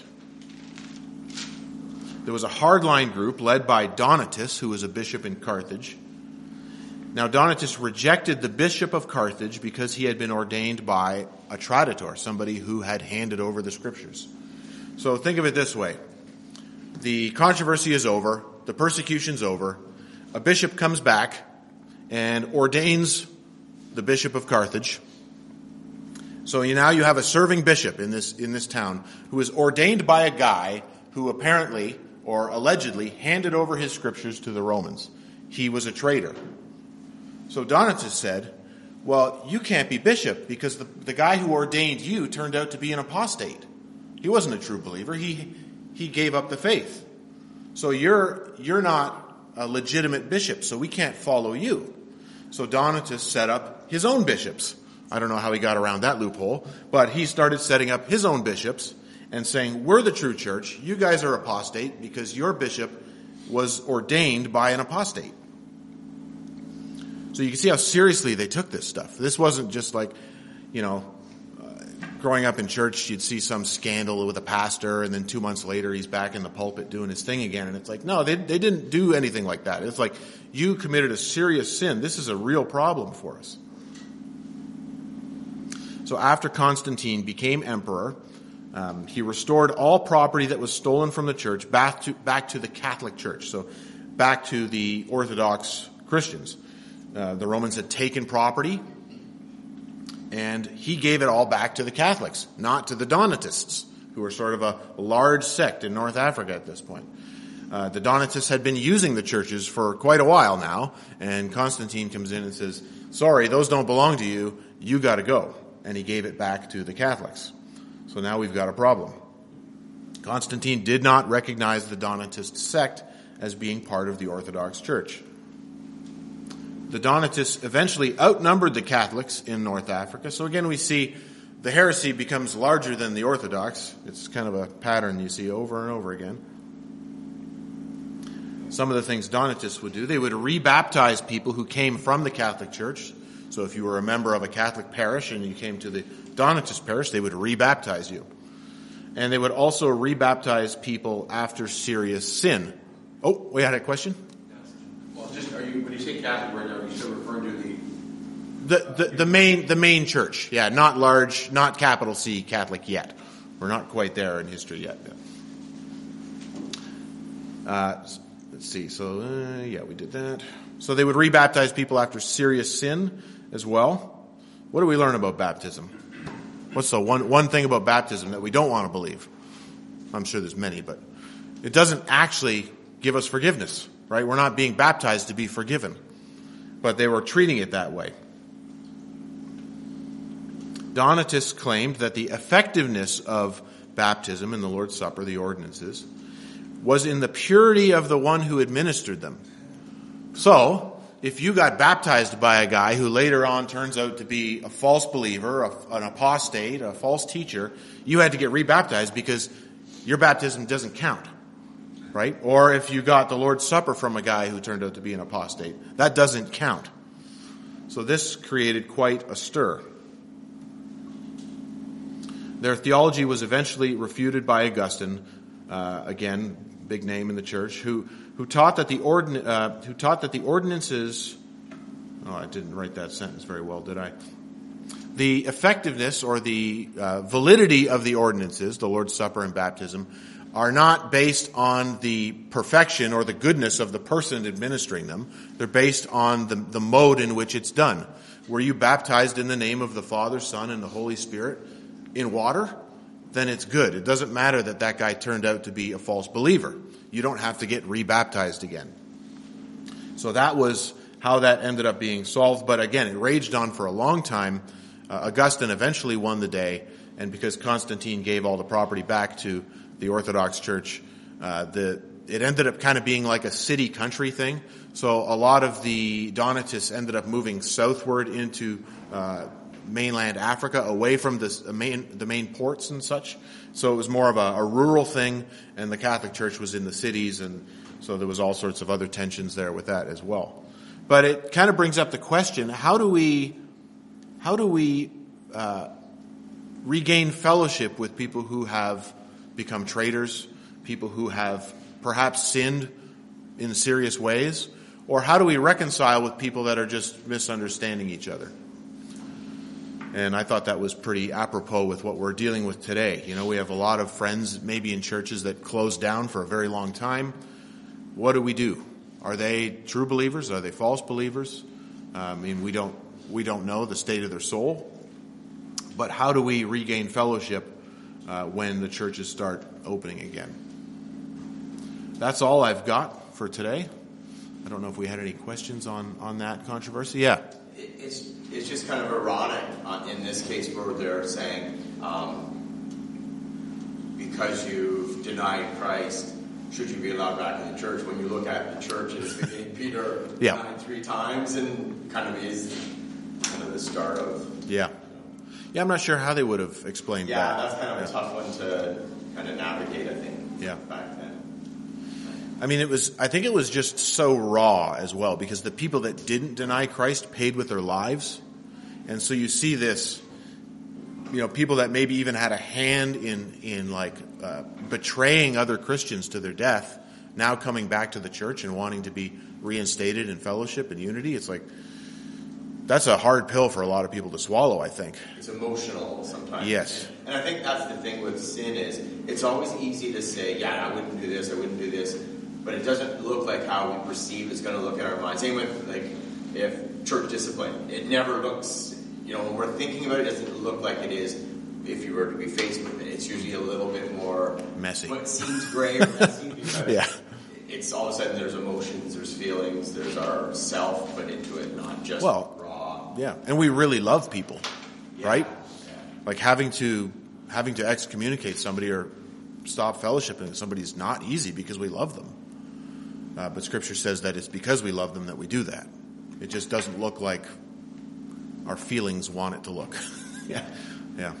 There was a hardline group led by Donatus, who was a bishop in Carthage. Now, Donatus rejected the bishop of Carthage because he had been ordained by a traditor, somebody who had handed over the scriptures. So think of it this way. The controversy is over. The persecution's over. a bishop comes back and ordains the Bishop of Carthage. So you, now you have a serving bishop in this in this town who is ordained by a guy who apparently or allegedly handed over his scriptures to the Romans. He was a traitor. So Donatus said, well, you can't be bishop because the, the guy who ordained you turned out to be an apostate. He wasn't a true believer. He he gave up the faith. So you're you're not a legitimate bishop, so we can't follow you. So Donatus set up his own bishops. I don't know how he got around that loophole, but he started setting up his own bishops and saying, we're the true church. You guys are apostate because your bishop was ordained by an apostate. So you can see how seriously they took this stuff. This wasn't just like, you know, uh, growing up in church, you'd see some scandal with a pastor, and then two months later he's back in the pulpit doing his thing again. And it's like, no, they, they didn't do anything like that. It's like, you committed a serious sin. This is a real problem for us. So after Constantine became emperor, um, he restored all property that was stolen from the church back to, back to the Catholic Church. So back to the Orthodox Christians. Uh, the Romans had taken property, and he gave it all back to the Catholics, not to the Donatists, who were sort of a large sect in North Africa at this point. Uh, the Donatists had been using the churches for quite a while now, and Constantine comes in and says, sorry, those don't belong to you, you got to go. And he gave it back to the Catholics. So now we've got a problem. Constantine did not recognize the Donatist sect as being part of the Orthodox Church. The Donatists eventually outnumbered the Catholics in North Africa. So again, we see the heresy becomes larger than the Orthodox. It's kind of a pattern you see over and over again. Some of the things Donatists would do, they would rebaptize people who came from the Catholic Church. So if you were a member of a Catholic parish and you came to the Donatist parish, they would rebaptize you. And they would also rebaptize people after serious sin. Oh, we had a question? Well, just are you when you say Catholic right now, are you still referring to the The, the, the main the main church, yeah, not large, not capital C Catholic yet. We're not quite there in history yet. Uh, let's see, so uh, yeah, we did that. So they would rebaptize people after serious sin as well. What do we learn about baptism? What's the one one thing about baptism that we don't want to believe? I'm sure there's many, but it doesn't actually give us forgiveness, right? We're not being baptized to be forgiven, but they were treating it that way. Donatists claimed that the effectiveness of baptism and the Lord's Supper, the ordinances, was in the purity of the one who administered them. So, if you got baptized by a guy who later on turns out to be a false believer, a, an apostate, a false teacher, you had to get rebaptized because your baptism doesn't count, right? Or if you got the Lord's Supper from a guy who turned out to be an apostate, that doesn't count. So this created quite a stir. Their theology was eventually refuted by Augustine, uh, again, big name in the church, who who taught that the ordin- uh, who taught that the ordinances. Oh, I didn't write that sentence very well, did I? The effectiveness or the uh, validity of the ordinances, the Lord's Supper and baptism, are not based on the perfection or the goodness of the person administering them. They're based on the, the mode in which it's done. Were you baptized in the name of the Father, Son, and the Holy Spirit in water? Then it's good. It doesn't matter that that guy turned out to be a false believer. You don't have to get rebaptized again. So that was how that ended up being solved. But again, it raged on for a long time. Uh, Augustine eventually won the day, and because Constantine gave all the property back to the Orthodox Church, uh, the it ended up kind of being like a city-country thing. So a lot of the Donatists ended up moving southward into uh mainland Africa, away from this, the main the main ports and such. So it was more of a, a rural thing, and the Catholic Church was in the cities, and so there was all sorts of other tensions there with that as well. But it kind of brings up the question: how do we how do we uh, regain fellowship with people who have become traitors, people who have perhaps sinned in serious ways, or how do we reconcile with people that are just misunderstanding each other? And I thought that was pretty apropos with what we're dealing with today. You know, we have a lot of friends maybe in churches that closed down for a very long time. What do we do? Are they true believers? Are they false believers? Uh, I mean, we don't we don't know the state of their soul. But how do we regain fellowship uh, when the churches start opening again? That's all I've got for today. I don't know if we had any questions on, on that controversy. Yeah. It's it's just kind of ironic uh, in this case where they're saying um, because you've denied Christ, should you be allowed back in the church? When you look at the church, it's beginning, Peter yeah. denied three times, and kind of is kind of the start of yeah yeah. I'm not sure how they would have explained yeah, that. Yeah, that's kind of yeah. a tough one to kind of navigate, I think. Yeah. Back then. I mean, it was, I think it was just so raw as well, because the people that didn't deny Christ paid with their lives. And so you see this, you know, people that maybe even had a hand in, in like, uh, betraying other Christians to their death, now coming back to the church and wanting to be reinstated in fellowship and unity. It's like, that's a hard pill for a lot of people to swallow, I think. It's emotional sometimes. Yes. And, and I think that's the thing with sin is, it's always easy to say, yeah, I wouldn't do this, I wouldn't do this. But it doesn't look like how we perceive it's going to look in our minds. Same with, like, if church discipline. It never looks, you know, when we're thinking about it, it doesn't look like it is if you were to be faced with it. It's usually a little bit more messy. What seems gray or messy because yeah. it's all of a sudden there's emotions, there's feelings, there's our self put into it, not just well, raw. Yeah, and we really love people, yeah. right? Yeah. Like having to having to excommunicate somebody or stop fellowshipping with somebody is not easy because we love them. Uh, but Scripture says that it's because we love them that we do that. It just doesn't look like our feelings want it to look. yeah, yeah.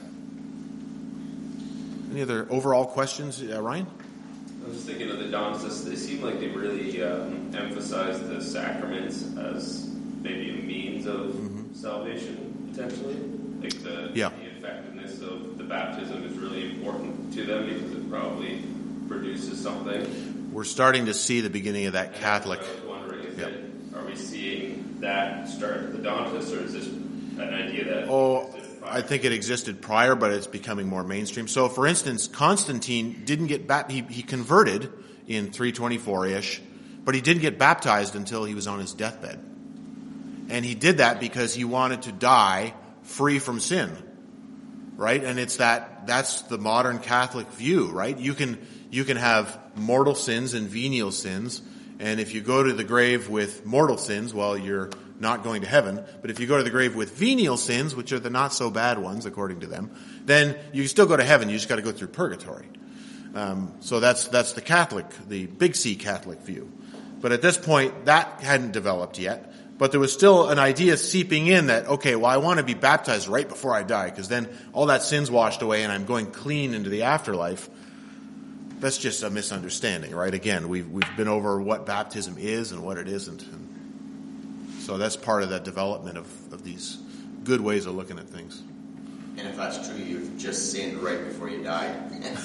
Any other overall questions, uh, Ryan? I was just thinking of the Donatists. They seem like they really um, emphasize the sacraments as maybe a means of mm-hmm. salvation, potentially. Like the, yeah. the effectiveness of the baptism is really important to them because it probably produces something. We're starting to see the beginning of that Catholic. I was wondering, is yep. it, are we seeing that start at the Donatists, or is this an idea that? Oh, I think it existed prior, but it's becoming more mainstream. So, for instance, Constantine didn't get baptized. He, he converted in three twenty-four-ish, but he didn't get baptized until he was on his deathbed. And he did that because he wanted to die free from sin, right? And it's that, that's the modern Catholic view, right? You can, you can have mortal sins and venial sins, and if you go to the grave with mortal sins, well, you're not going to heaven. But if you go to the grave with venial sins, which are the not so bad ones according to them, then you still go to heaven. You just got to go through purgatory. Um, so that's that's the Catholic, the big C Catholic view. But at this point, that hadn't developed yet. But there was still an idea seeping in that, okay, well, I want to be baptized right before I die, because then all that sin's washed away and I'm going clean into the afterlife. That's just a misunderstanding, right? Again, we've we've been over what baptism is and what it isn't. And so that's part of that development of, of these good ways of looking at things. And if that's true, you've just sinned right before you died.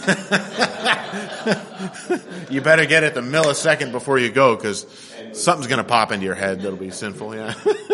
You better get it the millisecond before you go, because something's going to pop into your head that'll be sinful, yeah.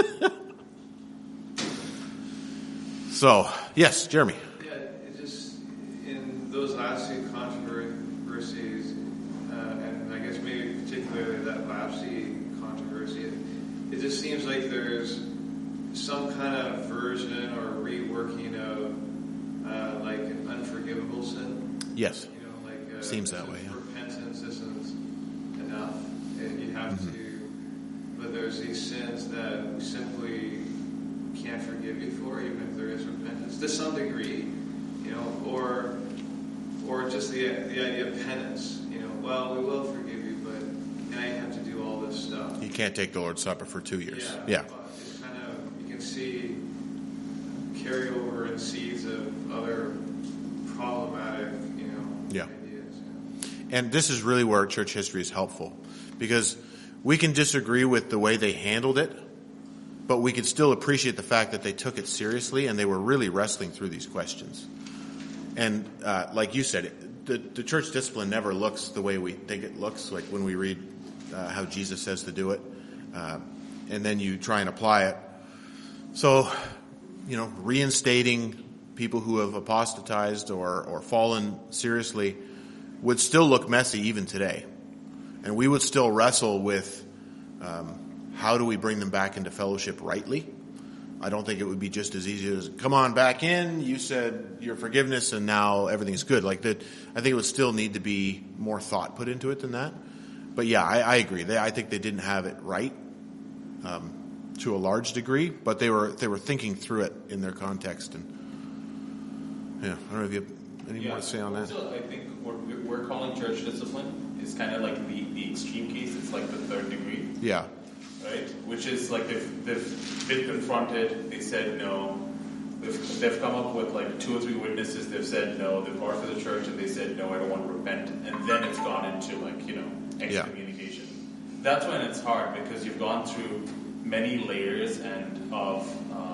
So, yes, Jeremy. Yeah, it just, in those last two controversies, uh, and I guess maybe particularly that Lapsy controversy, it just seems like there's some kind of version or reworking of uh, like an unforgivable sin. Yes. You know, like uh, seems that way. Yeah. Repentance isn't enough, and you have mm-hmm. to. But there's these sins that we simply can't forgive you for, even if there is repentance, to some degree. You know, or or just the the idea of penance. You know, well, we will forgive you, but now you have to do all this stuff. You can't take the Lord's Supper for two years. Yeah. Yeah. But it's kind of, you can see carryover and seeds of other problematic, you know, Yeah. ideas. Yeah. And this is really where church history is helpful, because we can disagree with the way they handled it, but we can still appreciate the fact that they took it seriously and they were really wrestling through these questions. And uh, like you said, the, the church discipline never looks the way we think it looks, like when we read uh, how Jesus says to do it, uh, and then you try and apply it. So, you know, reinstating people who have apostatized or, or fallen seriously would still look messy even today. And we would still wrestle with Um, how do we bring them back into fellowship rightly? I don't think it would be just as easy as, come on back in, you said your forgiveness and now everything's good. Like that, I think it would still need to be more thought put into it than that. But yeah, I, I agree. They, I think they didn't have it right um, to a large degree, but they were they were thinking through it in their context. And yeah, I don't know if you have any yeah, more to say on that. So I think what we're calling church discipline is kind of like the, the extreme case. It's like the third degree. Yeah. Right? Which is like they've, they've been confronted, they said no. They've, they've come up with like two or three witnesses, they've said no. They're part of the church and they said no, I don't want to repent. And then it's gone into like, you know, excommunication. Yeah. That's when it's hard because you've gone through many layers and of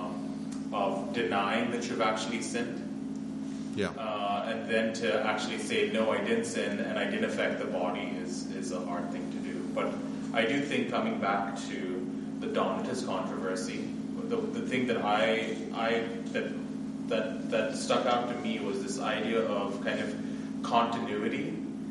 um, of denying that you've actually sinned. Yeah. Uh, and then to actually say, no, I didn't sin and I didn't affect the body is, is a hard thing to do. But I do think coming back to the Donatist controversy, the, the thing that I, I that, that that stuck out to me was this idea of kind of continuity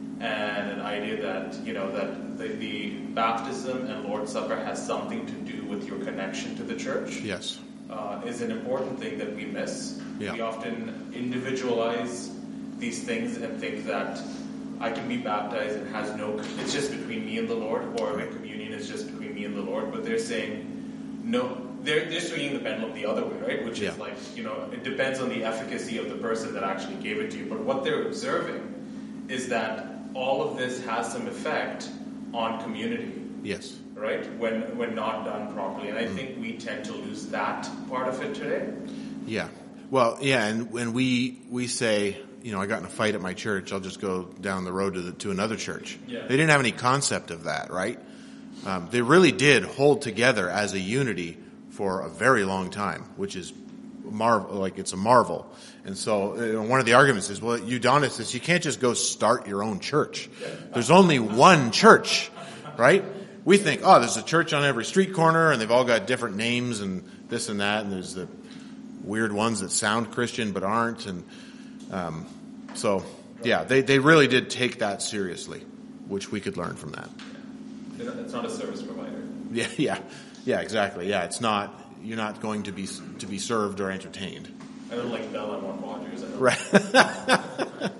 and an idea that, you know, that the, the baptism and Lord's Supper has something to do with your connection to the church. Yes. Uh, is an important thing that we miss. Yeah. We often individualize these things and think that I can be baptized and has no, it's just between me and the Lord, or right. communion is just between me and the Lord. But they're saying, no, they're, they're swinging the pendulum the other way, right? Which yeah. is like, you know, it depends on the efficacy of the person that actually gave it to you. But what they're observing is that all of this has some effect on community. Yes. Right? When when not done properly. And I mm. think we tend to lose that part of it today. Yeah. Well, yeah, and when we we say, you know, I got in a fight at my church, I'll just go down the road to the, to another church. Yeah. They didn't have any concept of that, right? Um, they really did hold together as a unity for a very long time, which is marvel, like it's a marvel. And so uh, one of the arguments is, well, you Donatists, you can't just go start your own church. There's only one church, right? We think, oh, there's a church on every street corner, and they've all got different names and this and that, and there's the weird ones that sound Christian but aren't. And um, so, yeah, they, they really did take that seriously, which we could learn from that. It's not a service provider. Yeah, yeah, yeah, exactly. Yeah, it's not. You're not going to be to be served or entertained. I don't like Bell, I want Rogers. I don't Right.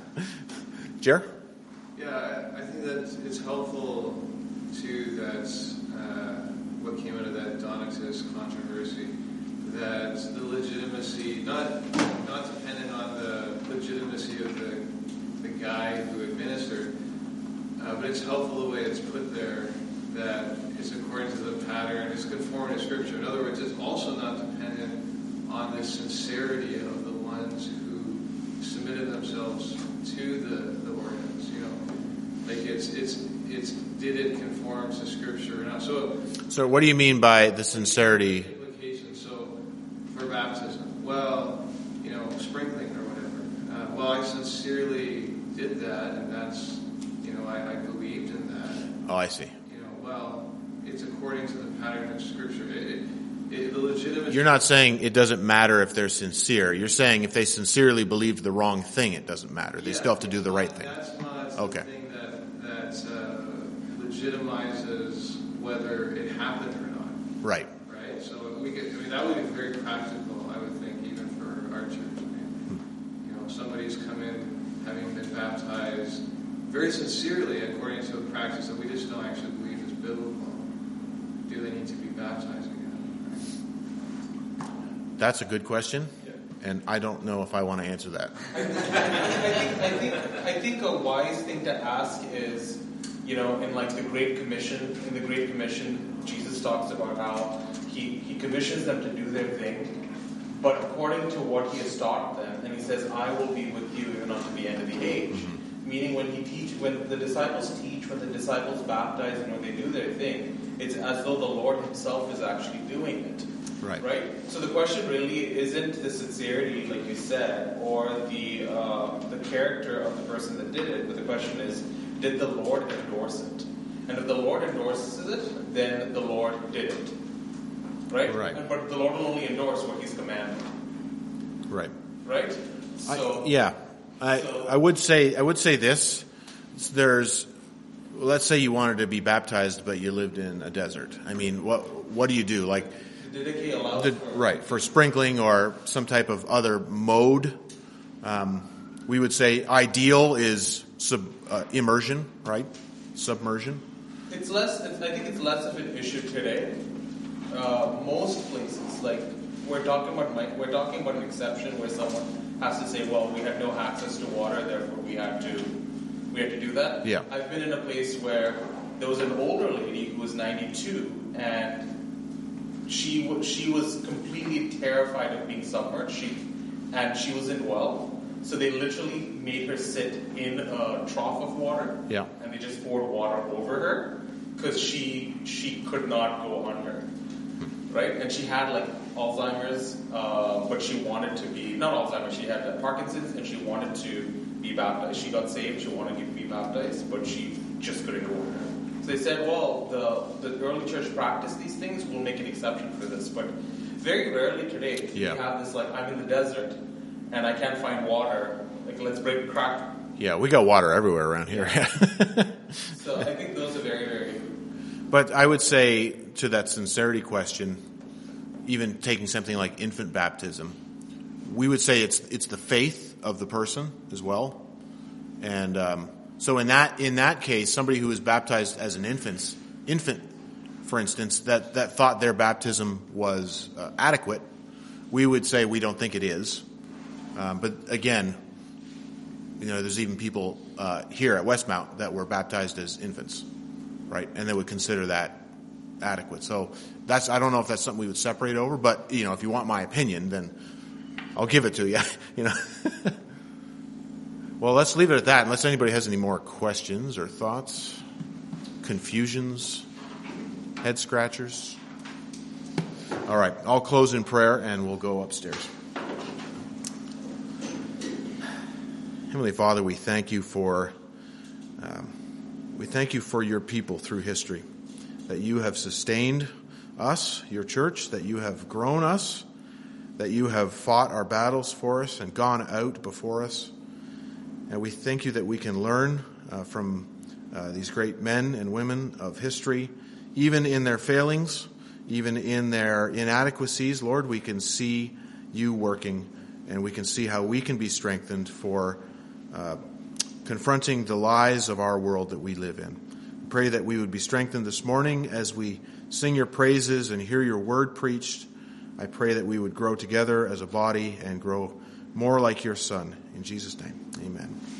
Jer? Yeah, I think that it's helpful to that uh, what came out of that Donatist controversy, that the legitimacy, not not dependent on the legitimacy of the the guy who administered, uh, but it's helpful the way it's put there, that it's according to the pattern, it's conformed to Scripture. In other words, it's also not dependent on the sincerity of the ones who submitted themselves to the, the ordinance. You know, like it's it's it's did it conform to Scripture or not? So, So, what do you mean by the sincerity? Implications. So, for baptism, well, you know, sprinkling or whatever. Uh, well, I sincerely did that, and that's, you know, I, I believed in that. Oh, I see. You know, well, it's according to the pattern of Scripture. It, it, it, the legitimate. You're not saying it doesn't matter if they're sincere. You're saying if they sincerely believed the wrong thing, it doesn't matter. They yeah, still have to do the right thing. That's not Okay. the thing that that uh, legitimizes whether it happened or not. Right. Right. So we could. I mean, that would be very practical. I would think, even for our church. I mean, you know, somebody's come in having been baptized very sincerely according to a practice that we just don't actually believe is biblical. Do they need to be baptized again? That's a good question, Yeah. and I don't know if I want to answer that. I think, I think I think a wise thing to ask is, you know, in like the Great Commission, in the Great Commission, Jesus talks about how he, he commissions them to do their thing, but according to what he has taught them, and he says, I will be with you even unto the end of the age. Mm-hmm. Meaning when he teach, when the disciples teach, when the disciples baptize, and when they do their thing, it's as though the Lord himself is actually doing it. Right. Right? So the question really isn't the sincerity, like you said, or the uh, the character of the person that did it, but the question is, did the Lord endorse it? And if the Lord endorses it, then the Lord did it. Right? Right. And, but the Lord will only endorse what he's commanded. Right. Right? So I, yeah. I so, I would say I would say this. There's let's say you wanted to be baptized, but you lived in a desert. I mean, what what do you do? Like, The didache allows the, for- right, for sprinkling or some type of other mode. Um, we would say ideal is sub, uh, immersion, right? Submersion. It's less. It's, I think it's less of an issue today. Uh, most places, like we're talking about, my, we're talking about an exception where someone has to say, "Well, we had no access to water, therefore we had to, we had to do that." Yeah. I've been in a place where there was an older lady who was ninety-two, and she w- she was completely terrified of being submerged. She and she was in well. So they literally made her sit in a trough of water, Yeah. and they just poured water over her because she she could not go under, right? And she had like Alzheimer's, uh, but she wanted to be not Alzheimer's. She had uh, Parkinson's, and she wanted to be baptized. She got saved. She wanted to be baptized, but she just couldn't go under. So they said, well, the the early church practiced these things. We'll make an exception for this, but very rarely today Yeah. we have this like I'm in the desert. And I can't find water. Like, let's break crack. Yeah, we got water everywhere around here. So I think those are very, very. But I would say to that sincerity question, even taking something like infant baptism, we would say it's it's the faith of the person as well. And um, so in that in that case, somebody who was baptized as an infant, infant, for instance, that, that thought their baptism was uh, adequate, we would say we don't think it is. Um, but again, you know, there's even people uh, here at Westmount that were baptized as infants, right? And they would consider that adequate. So that's, I don't know if that's something we would separate over, but, you know, if you want my opinion, then I'll give it to you, you know. Well, let's leave it at that, unless anybody has any more questions or thoughts, confusions, head scratchers. All right, I'll close in prayer and we'll go upstairs. Heavenly Father, we thank you for um, we thank you for your people through history, that you have sustained us, your church, that you have grown us, that you have fought our battles for us and gone out before us. And we thank you that we can learn uh, from uh, these great men and women of history, even in their failings, even in their inadequacies. Lord, we can see you working, and we can see how we can be strengthened for Uh, confronting the lies of our world that we live in. Pray that we would be strengthened this morning as we sing your praises and hear your word preached. I pray that we would grow together as a body and grow more like your Son. In Jesus' name, amen.